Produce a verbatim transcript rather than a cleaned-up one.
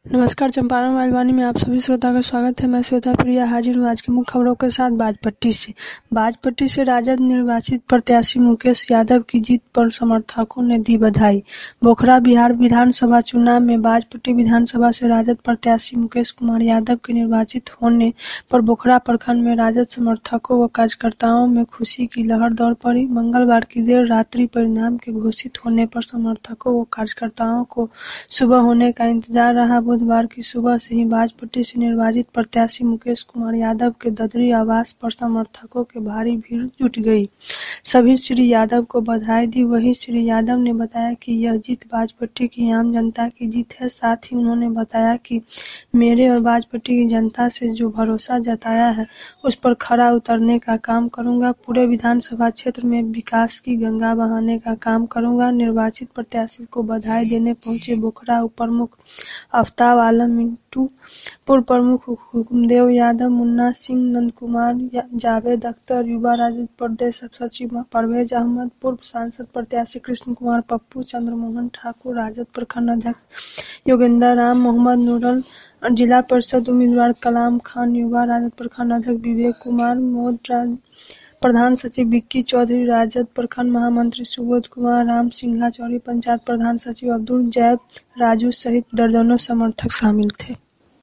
नमस्कार, चंपारण वाणी में आप सभी श्रोता का स्वागत है। मैं श्वेता प्रिया हाजिर हूँ आज की मुख्य खबरों के साथ। बाजपट्टी से बाजपट्टी से राजद निर्वाचित प्रत्याशी मुकेश यादव की जीत पर समर्थकों ने दी बधाई। बोखरा बिहार विधानसभा चुनाव में बाजपट्टी विधानसभा से राजद प्रत्याशी मुकेश कुमार यादव के निर्वाचित होने पर बोखरा प्रखंड में राजद समर्थकों व कार्यकर्ताओं में खुशी की लहर दौड़ पड़ी। मंगलवार की देर रात्रि परिणाम के घोषित होने पर समर्थकों व कार्यकर्ताओं को सुबह होने का इंतजार रहा। बुधवार की सुबह से ही बाजपट्टी से निर्वाचित प्रत्याशी मुकेश कुमार यादव के ददरी आवास पर समर्थकों के भारी भीड़ जुट गई। सभी श्री यादव को बधाई दी। वहीं श्री यादव ने बताया कि यह जीत बाजपट्टी की आम जनता की जीत है। साथ ही उन्होंने बताया कि मेरे और बाजपट्टी की जनता से जो भरोसा जताया है उस पर खरा उतरने का काम करूंगा। पूरे विधानसभा क्षेत्र में विकास की गंगा बहाने का काम करूंगा। निर्वाचित प्रत्याशी को बधाई देने पहुंचे बोखरा उप प्रमुख आफ्ताब आलम मिंटू, पूर्व प्रमुख हुकुमदेव यादव, मुन्ना सिंह, नंद कुमार, जावेद अख्तर, युवा राजद प्रदेश सचिव परवेज अहमद, पूर्व सांसद प्रत्याशी कृष्ण कुमार पप्पू, चंद्रमोहन ठाकुर, राजद प्रखंड अध्यक्ष योगेंद्र राम, मोहम्मद नूरल, जिला परिषद उम्मीदवार कलाम खान, युवा राजद प्रखंड अध्यक्ष विवेक कुमार मोद, प्रधान सचिव विक्की चौधरी, राजद प्रखंड महामंत्री सुबोध कुमार, राम सिंघा चौरी, पंचायत प्रधान सचिव अब्दुल जैब, राजू सहित दर्जनों समर्थक शामिल थे।